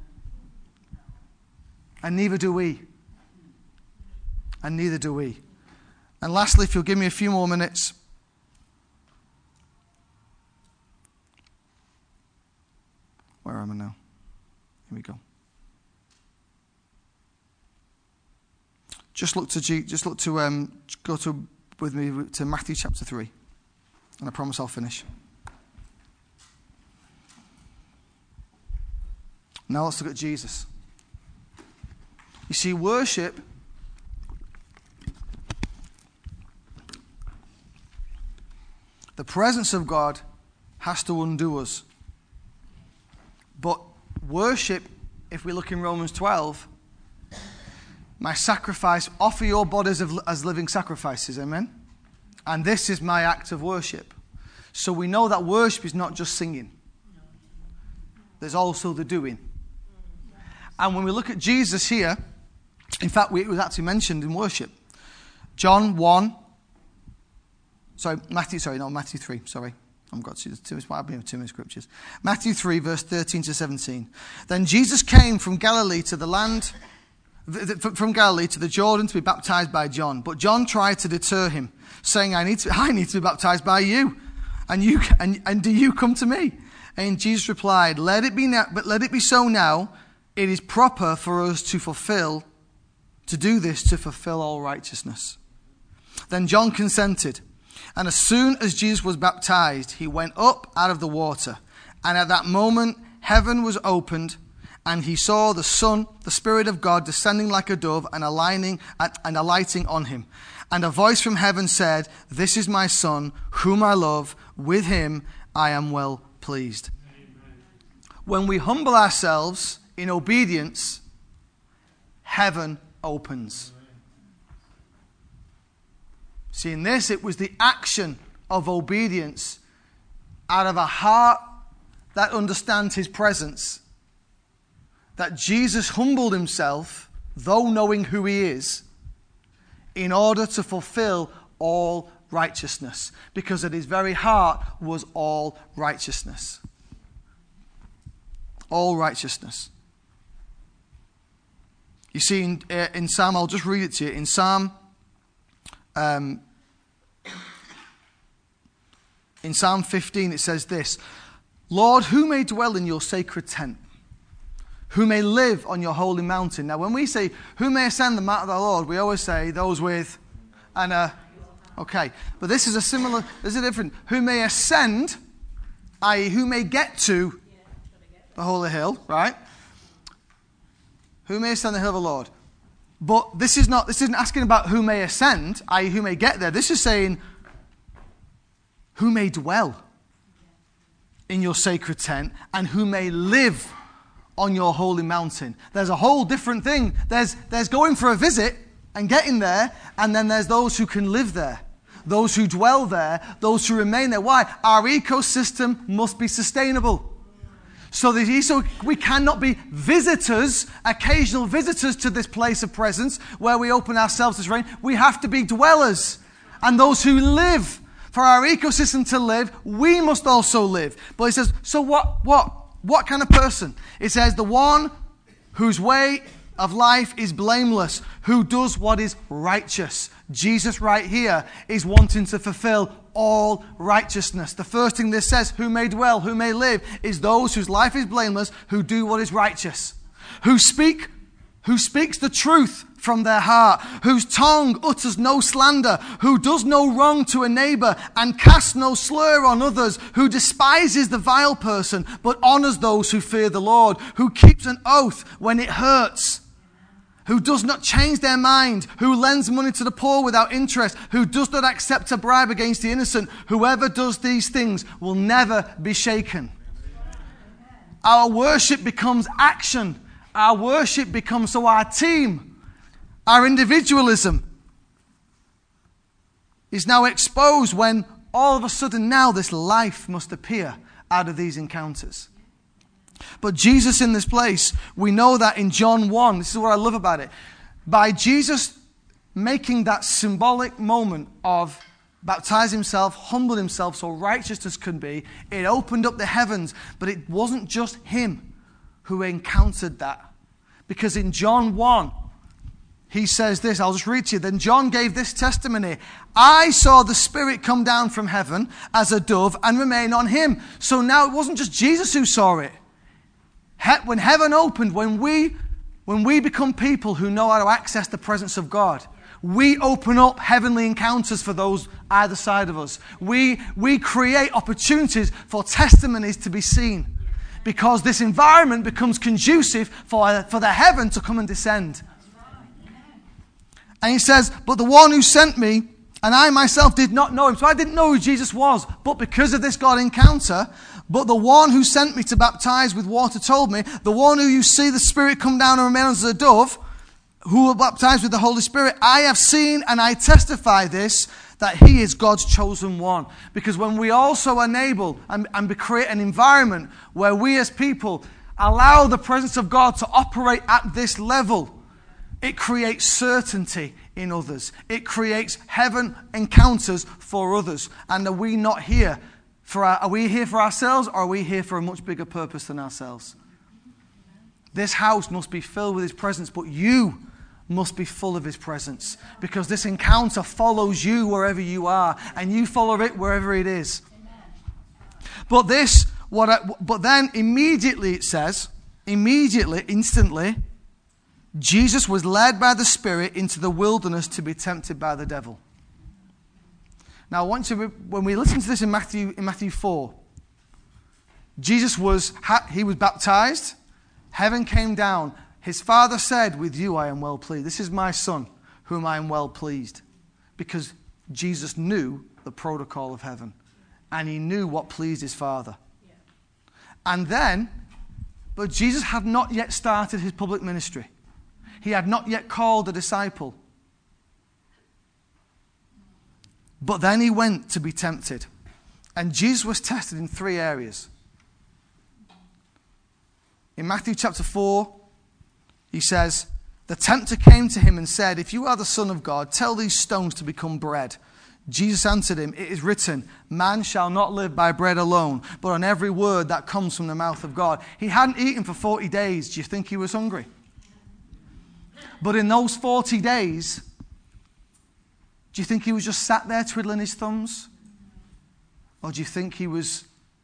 S1: And neither do we. And neither do we. And lastly, if you'll give me a few more minutes. Where am I now? Here we go. Go with me to Matthew chapter 3. And I promise I'll finish. Now let's look at Jesus. You see, worship the presence of God has to undo us. But worship, if we look in Romans 12, my sacrifice, offer your bodies as living sacrifices, amen? And this is my act of worship. So we know that worship is not just singing. There's also the doing. And when we look at Jesus here, in fact, it was actually mentioned in worship. Matthew 3, sorry. I've got too many scriptures. Matthew 3, verse 13 to 17. Then Jesus came from Galilee to the Jordan to be baptized by John. But John tried to deter him, saying, I need to be baptized by you. And do you come to me? And Jesus replied, let it be so now. It is proper for us to do this to fulfill all righteousness. Then John consented. And as soon as Jesus was baptized, he went up out of the water. And at that moment, heaven was opened, and he saw the Spirit of God, descending like a dove and alighting on him. And a voice from heaven said, this is my Son, whom I love. With him I am well pleased. Amen. When we humble ourselves in obedience, heaven opens. See, in this, it was the action of obedience out of a heart that understands his presence, that Jesus humbled himself, though knowing who he is, in order to fulfill all righteousness, because at his very heart was all righteousness. All righteousness. You see, in Psalm, I'll just read it to you. In Psalm 15, it says this: Lord, who may dwell in your sacred tent? Who may live on your holy mountain? Now, when we say, who may ascend the mount of the Lord, we always say those with okay. But this is a different. Who may ascend, i.e. who may get to the holy hill, right? Who may ascend the hill of the Lord? But this isn't asking about who may ascend, i.e. who may get there. This is saying, who may dwell in your sacred tent and who may live on your holy mountain. There's a whole different thing. There's going for a visit and getting there, and then there's those who can live there, those who dwell there, those who remain there. Why? Our ecosystem must be sustainable. So we cannot be visitors, occasional visitors to this place of presence where we open ourselves to rain. We have to be dwellers and those who live for our ecosystem to live, we must also live. But he says, so what kind of person? It says, the one whose way of life is blameless, who does what is righteous. Jesus right here is wanting to fulfill all righteousness. The first thing this says, who may dwell, who may live, is those whose life is blameless, who do what is righteous, who speaks the truth from their heart, whose tongue utters no slander, who does no wrong to a neighbor and casts no slur on others, who despises the vile person but honors those who fear the Lord, who keeps an oath when it hurts, who does not change their mind, who lends money to the poor without interest, who does not accept a bribe against the innocent. Whoever does these things will never be shaken. Our worship becomes action. Our worship becomes, so our team, our individualism is now exposed when all of a sudden now this life must appear out of these encounters. But Jesus in this place, we know that in John 1, this is what I love about it, by Jesus making that symbolic moment of baptizing himself, humbling himself so righteousness could be, it opened up the heavens, but it wasn't just him who encountered that. Because in John 1, he says this, I'll just read to you. Then John gave this testimony. I saw the Spirit come down from heaven as a dove and remain on him. So now it wasn't just Jesus who saw it. When heaven opened, when we become people who know how to access the presence of God, we open up heavenly encounters for those either side of us. We create opportunities for testimonies to be seen. Because this environment becomes conducive for the heaven to come and descend. And he says, but the one who sent me, and I myself did not know him. So I didn't know who Jesus was. But because of this God encounter, but the one who sent me to baptize with water told me, the one who you see the Spirit come down and remain as a dove, who will baptize with the Holy Spirit, I have seen and I testify this, that he is God's chosen one. Because when we also enable and create an environment where we as people allow the presence of God to operate at this level, it creates certainty in others. It creates heaven encounters for others. And are we not here are we here for ourselves, or are we here for a much bigger purpose than ourselves? This house must be filled with his presence, but you must be full of his presence, because this encounter follows you wherever you are, and you follow it wherever it is. But then immediately it says, instantly, Jesus was led by the Spirit into the wilderness to be tempted by the devil. Now, I want you, when we listen to this in Matthew 4, Jesus was baptized, heaven came down. His Father said, with you I am well pleased. This is my Son, whom I am well pleased. Because Jesus knew the protocol of heaven. And he knew what pleased his Father. Yeah. And then, but Jesus had not yet started his public ministry. He had not yet called a disciple. But then he went to be tempted. And Jesus was tested in 3 areas. In Matthew chapter 4, he says, the tempter came to him and said, if you are the Son of God, tell these stones to become bread. Jesus answered him, it is written, man shall not live by bread alone, but on every word that comes from the mouth of God. He hadn't eaten for 40 days. Do you think he was hungry? But in those 40 days, do you think he was just sat there twiddling his thumbs? Or do you think he was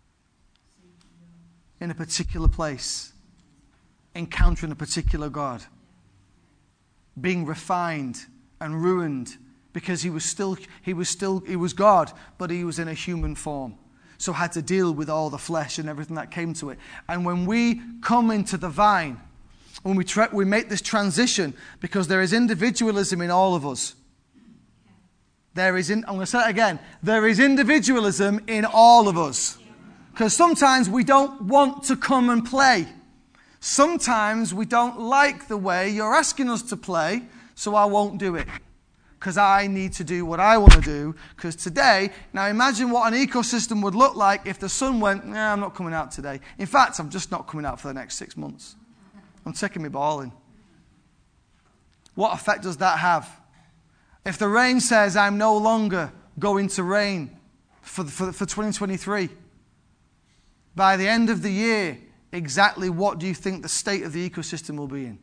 S1: in a particular place, encountering a particular God, being refined and ruined because he was God, but he was in a human form, so had to deal with all the flesh and everything that came to it. And when we come into the vine, when we make this transition, because there is individualism in all of us. I'm going to say it again. There is individualism in all of us. Because sometimes we don't want to come and play. Sometimes we don't like the way you're asking us to play, so I won't do it. Because I need to do what I want to do. Because today, now imagine what an ecosystem would look like if the sun went, I'm not coming out today. In fact, I'm just not coming out for the next 6 months. I'm taking my ball in. What effect does that have? If the rain says I'm no longer going to rain for 2023? By the end of the year, exactly what do you think the state of the ecosystem will be in?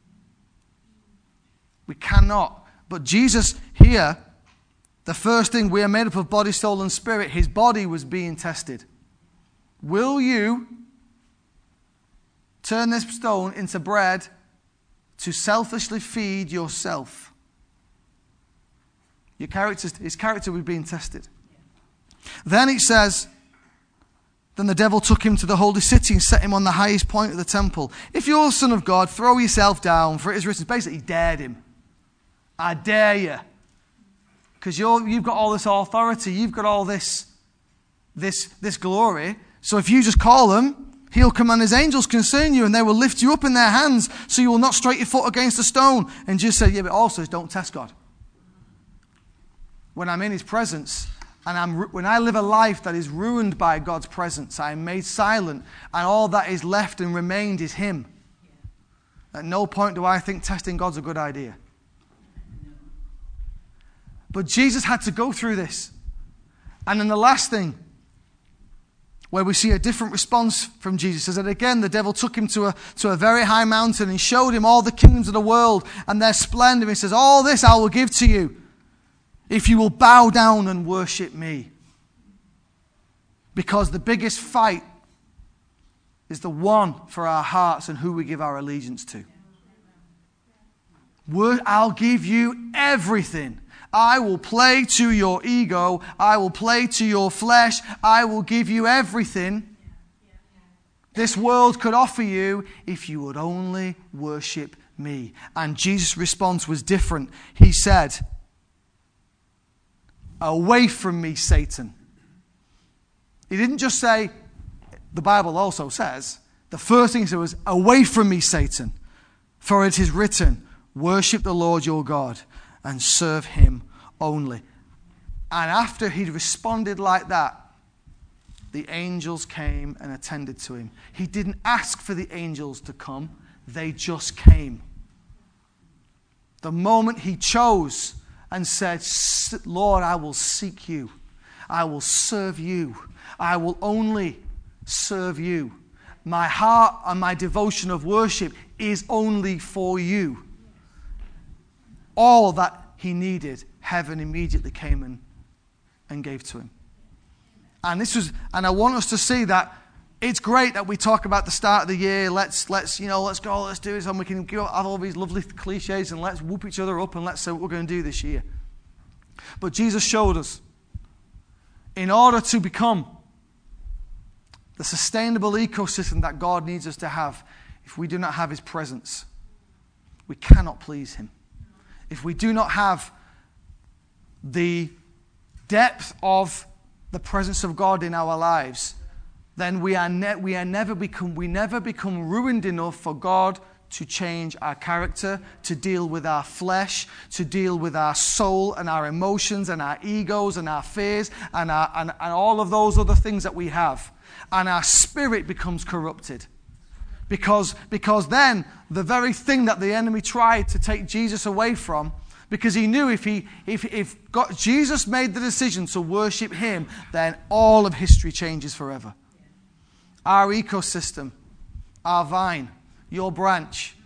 S1: We cannot. But Jesus here, the first thing, we are made up of body, soul, and spirit. His body was being tested. Will you turn this stone into bread to selfishly feed yourself? His character was being tested. Then it says, then the devil took him to the holy city and set him on the highest point of the temple. If you're the Son of God, throw yourself down, for it is written. Basically, he dared him. I dare you. Because you've got all this authority. You've got all this glory. So if you just call him, he'll command his angels concern you, and they will lift you up in their hands, so you will not strike your foot against a stone. And Jesus said, yeah, but also don't test God. When I'm in his presence, and when I live a life that is ruined by God's presence, I am made silent, and all that is left and remained is him. At no point do I think testing God's a good idea. But Jesus had to go through this. And then the last thing, where we see a different response from Jesus, is that again the devil took him to a very high mountain and showed him all the kingdoms of the world and their splendor. He says, all this I will give to you if you will bow down and worship me. Because the biggest fight is the one for our hearts and who we give our allegiance to. I'll give you everything. I will play to your ego. I will play to your flesh. I will give you everything this world could offer you if you would only worship me. And Jesus' response was different. He said, away from me, Satan. He didn't just say, the Bible also says, the first thing he said was, away from me, Satan. For it is written, worship the Lord your God and serve him only. And after he'd responded like that, the angels came and attended to him. He didn't ask for the angels to come. They just came. The moment he chose and said, Lord, I will seek you. I will serve you. I will only serve you. My heart and my devotion of worship is only for you. All that he needed, heaven immediately came and gave to him. And I want us to see that it's great that we talk about the start of the year. Let's go, let's do this, and we can have all these lovely cliches, and let's whoop each other up, and let's say what we're going to do this year. But Jesus showed us, in order to become the sustainable ecosystem that God needs us to have, if we do not have his presence, we cannot please him. If we do not have the depth of the presence of God in our lives, then we never become ruined enough for God to change our character, to deal with our flesh, to deal with our soul and our emotions and our egos and our fears and all of those other things that we have. And our spirit becomes corrupted. Because then the very thing that the enemy tried to take Jesus away from, because he knew if Jesus made the decision to worship him, then all of history changes forever. Our ecosystem, our vine, your branch,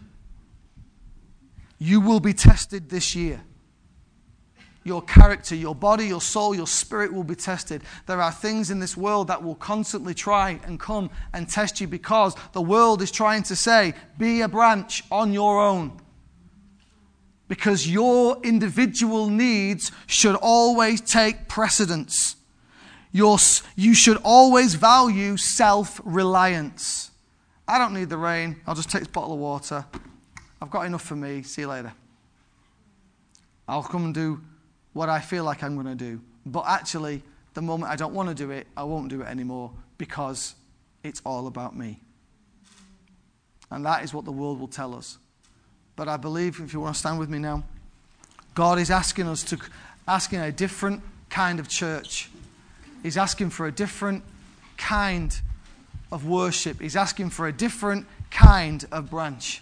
S1: you will be tested this year. Your character, your body, your soul, your spirit will be tested. There are things in this world that will constantly try and come and test you, because the world is trying to say, be a branch on your own. Because your individual needs should always take precedence. You should always value self-reliance. I don't need the rain. I'll just take this bottle of water. I've got enough for me. See you later. I'll come and do what I feel like I'm going to do. But actually, the moment I don't want to do it, I won't do it anymore, because it's all about me. And that is what the world will tell us. But I believe, if you want to stand with me now, God is asking a different kind of church. He's asking for a different kind of worship. He's asking for a different kind of branch.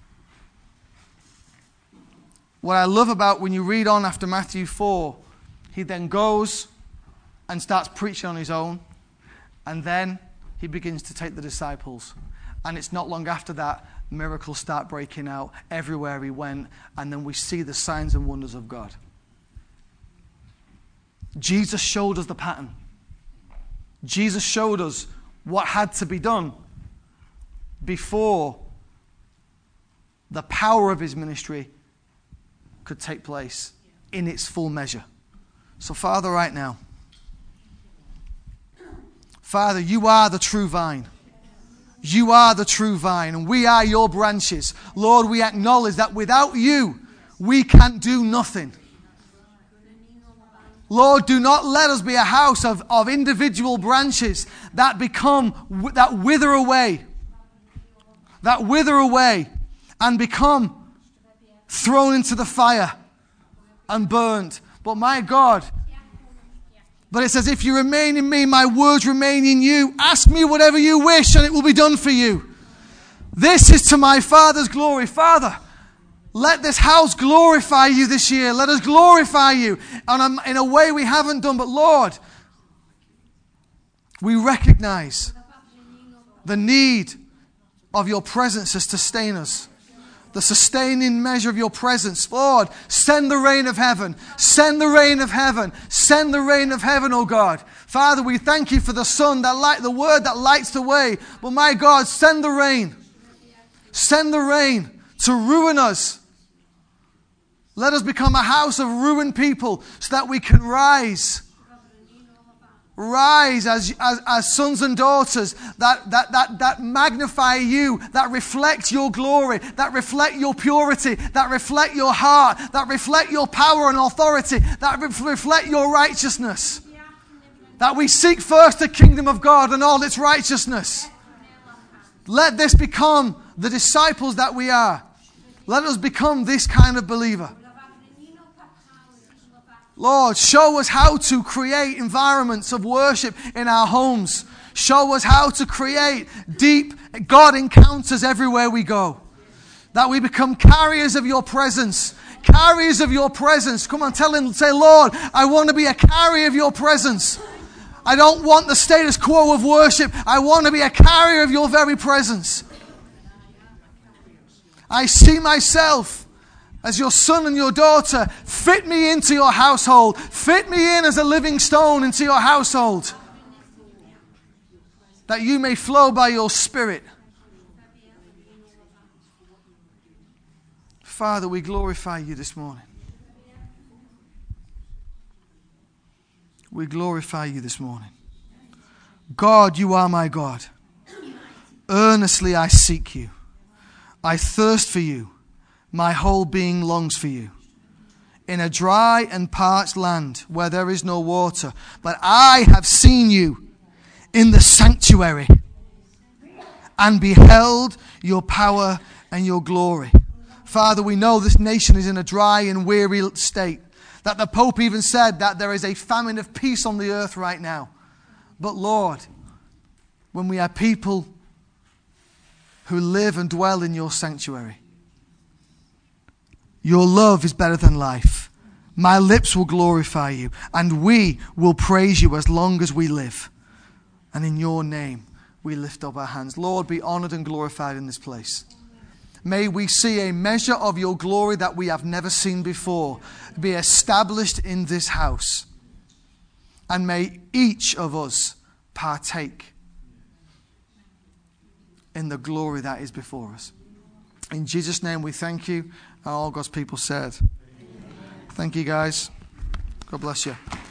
S1: What I love about when you read on after Matthew 4, He then goes and starts preaching on his own. And then he begins to take the disciples. And it's not long after that, miracles start breaking out everywhere he went. And then we see the signs and wonders of God. Jesus showed us the pattern. Jesus showed us what had to be done before the power of his ministry could take place in its full measure. So, Father, right now, Father, you are the true vine. You are the true vine, and we are your branches. Lord, we acknowledge that without you, we can do nothing. Lord, do not let us be a house of individual branches that wither away and become thrown into the fire and burned. But my God, but it says, if you remain in me, my words remain in you. Ask me whatever you wish and it will be done for you. This is to my Father's glory. Father, let this house glorify you this year. Let us glorify you in a way we haven't done. But Lord, we recognize the need of your presence to sustain us. The sustaining measure of your presence. Lord, send the rain of heaven. Send the rain of heaven. Send the rain of heaven, oh God. Father, we thank you for the sun, the word that lights the way. But my God, send the rain. Send the rain to ruin us. Let us become a house of ruined people so that we can rise. Rise as sons and daughters that magnify you, that reflect your glory, that reflect your purity, that reflect your heart, that reflect your power and authority, that reflect your righteousness. That we seek first the kingdom of God and all its righteousness. Let this become the disciples that we are. Let us become this kind of believer. Lord, show us how to create environments of worship in our homes. Show us how to create deep God encounters everywhere we go. That we become carriers of your presence. Carriers of your presence. Come on, say, Lord, I want to be a carrier of your presence. I don't want the status quo of worship. I want to be a carrier of your very presence. I see myself as your son and your daughter. Fit me into your household. Fit me in as a living stone into your household. That you may flow by your Spirit. Father, we glorify you this morning. We glorify you this morning. God, you are my God. Earnestly I seek you. I thirst for you. My whole being longs for you. In a dry and parched land where there is no water. But I have seen you in the sanctuary and beheld your power and your glory. Father, we know this nation is in a dry and weary state. That the Pope even said that there is a famine of peace on the earth right now. But Lord, when we are people who live and dwell in your sanctuary, your love is better than life. My lips will glorify you, and we will praise you as long as we live. And in your name, we lift up our hands. Lord, be honored and glorified in this place. May we see a measure of your glory that we have never seen before be established in this house. And may each of us partake in the glory that is before us. In Jesus' name we thank you. And all God's people said. Amen. Thank you, guys. God bless you.